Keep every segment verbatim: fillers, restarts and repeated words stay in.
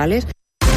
globales.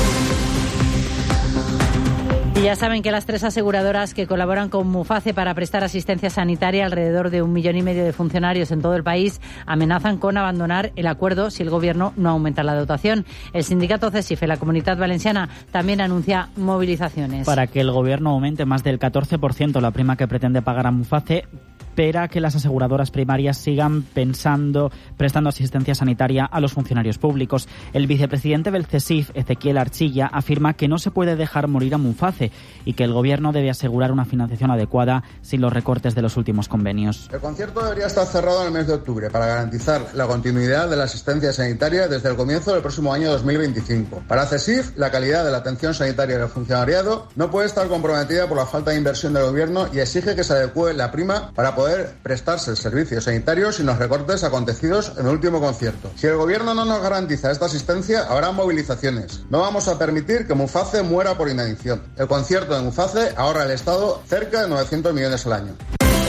Y ya saben que las tres aseguradoras que colaboran con Muface para prestar asistencia sanitaria, alrededor de un millón y medio de funcionarios en todo el país, amenazan con abandonar el acuerdo si el Gobierno no aumenta la dotación. El sindicato CESIF, la Comunitat Valenciana, también anuncia movilizaciones. Para que el Gobierno aumente más del catorce por ciento la prima que pretende pagar a Muface, espera que las aseguradoras primarias sigan pensando, prestando asistencia sanitaria a los funcionarios públicos. El vicepresidente del CESIF, Ezequiel Archilla, afirma que no se puede dejar morir a Muface y que el Gobierno debe asegurar una financiación adecuada sin los recortes de los últimos convenios. El concierto debería estar cerrado en el mes de octubre para garantizar la continuidad de la asistencia sanitaria desde el comienzo del próximo año dos mil veinticinco. Para CESIF, la calidad de la atención sanitaria del funcionariado no puede estar comprometida por la falta de inversión del Gobierno y exige que se adecue la prima para poder prestarse el servicio sanitario sin los recortes acontecidos en el último concierto. Si el Gobierno no nos garantiza esta asistencia, habrá movilizaciones. No vamos a permitir que Muface muera por inanición. El concierto de Muface ahorra al Estado cerca de novecientos millones al año.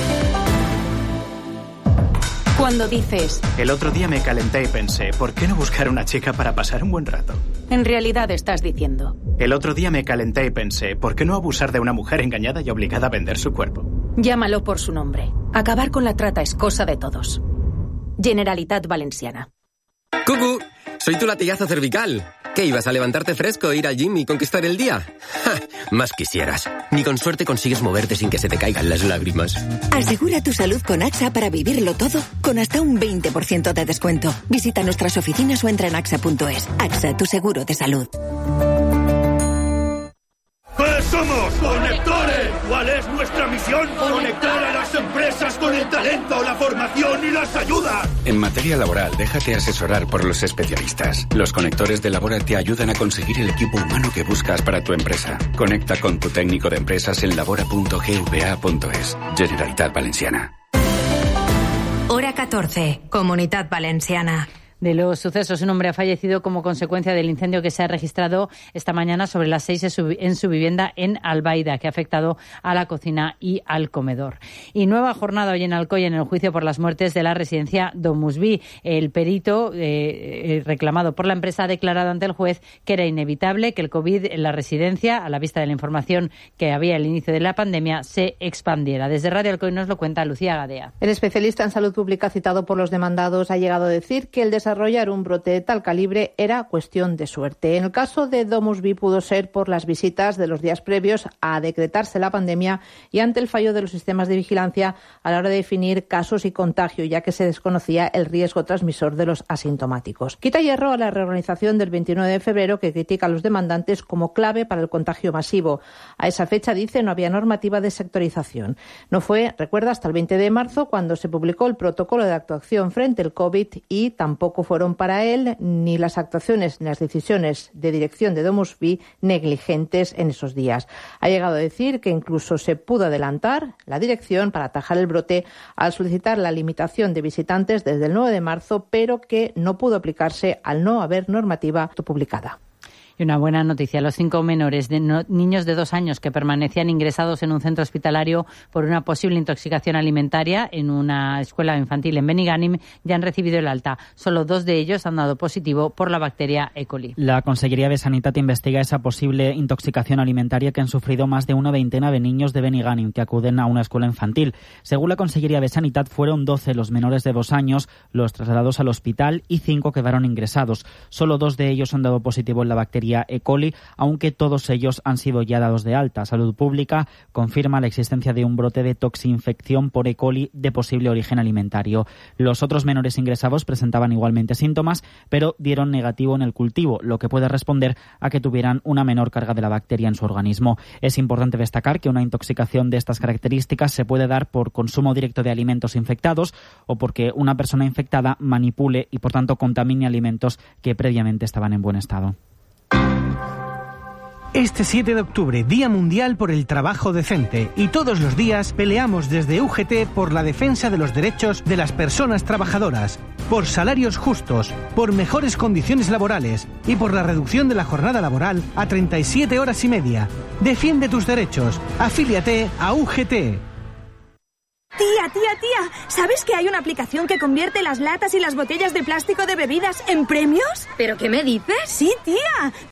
Cuando dices... El otro día me calenté y pensé, ¿por qué no buscar una chica para pasar un buen rato? En realidad estás diciendo... El otro día me calenté y pensé, ¿por qué no abusar de una mujer engañada y obligada a vender su cuerpo? Llámalo por su nombre. Acabar con la trata es cosa de todos. Generalitat Valenciana. ¡Cucu! Soy tu latigazo cervical. ¿Qué, ibas a levantarte fresco, ir al gym y conquistar el día? ¡Ja! Más quisieras. Ni con suerte consigues moverte sin que se te caigan las lágrimas. Asegura tu salud con AXA para vivirlo todo con hasta un veinte por ciento de descuento. Visita nuestras oficinas o entra en axa punto es. AXA, tu seguro de salud. ¿Qué somos? ¡Conectores! ¿Cuál es nuestra misión? Conectar a las empresas con el talento, la formación y las ayudas. En materia laboral, déjate asesorar por los especialistas. Los conectores de Labora te ayudan a conseguir el equipo humano que buscas para tu empresa. Conecta con tu técnico de empresas en labora punto gva punto es. Generalitat Valenciana. Hora catorce. Comunitat Valenciana. De los sucesos, un hombre ha fallecido como consecuencia del incendio que se ha registrado esta mañana sobre las seis en su vivienda en Albaida, que ha afectado a la cocina y al comedor. Y nueva jornada hoy en Alcoy en el juicio por las muertes de la residencia Domusvi. El perito eh, reclamado por la empresa ha declarado ante el juez que era inevitable que el COVID en la residencia, a la vista de la información que había al inicio de la pandemia, se expandiera. Desde Radio Alcoy nos lo cuenta Lucía Gadea. El especialista en salud pública citado por los demandados ha llegado a decir que el desarrollo Desarrollar un brote de tal calibre era cuestión de suerte. En el caso de Domusvi pudo ser por las visitas de los días previos a decretarse la pandemia y ante el fallo de los sistemas de vigilancia a la hora de definir casos y contagio, ya que se desconocía el riesgo transmisor de los asintomáticos. Quita hierro a la reorganización del veintinueve de febrero que critica a los demandantes como clave para el contagio masivo. A esa fecha, dice, no había normativa de sectorización. No fue, recuerda, hasta el veinte de marzo cuando se publicó el protocolo de actuación frente al COVID y tampoco fueron para él ni las actuaciones ni las decisiones de dirección de Domusvi negligentes en esos días. Ha llegado a decir que incluso se pudo adelantar la dirección para atajar el brote al solicitar la limitación de visitantes desde el nueve de marzo, pero que no pudo aplicarse al no haber normativa publicada. Y una buena noticia, los cinco menores de no, niños de dos años que permanecían ingresados en un centro hospitalario por una posible intoxicación alimentaria en una escuela infantil en Benigànim ya han recibido el alta. Solo dos de ellos han dado positivo por la bacteria E. coli. La Conselleria de Sanitat investiga esa posible intoxicación alimentaria que han sufrido más de una veintena de niños de Benigànim que acuden a una escuela infantil. Según la Conselleria de Sanitat, fueron doce los menores de dos años los trasladados al hospital y cinco quedaron ingresados. Solo dos de ellos han dado positivo en la bacteria E. coli, aunque todos ellos han sido ya dados de alta. Salud Pública confirma la existencia de un brote de toxinfección por E. coli de posible origen alimentario. Los otros menores ingresados presentaban igualmente síntomas, pero dieron negativo en el cultivo, lo que puede responder a que tuvieran una menor carga de la bacteria en su organismo. Es importante destacar que una intoxicación de estas características se puede dar por consumo directo de alimentos infectados o porque una persona infectada manipule y por tanto contamine alimentos que previamente estaban en buen estado. Este siete de octubre, Día Mundial por el Trabajo Decente, y todos los días peleamos desde U G T por la defensa de los derechos de las personas trabajadoras, por salarios justos, por mejores condiciones laborales y por la reducción de la jornada laboral a treinta y siete horas y media. Defiende tus derechos. Afíliate a U G T. Tía, tía, tía, ¿sabes que hay una aplicación que convierte las latas y las botellas de plástico de bebidas en premios? ¿Pero qué me dices? Sí, tía.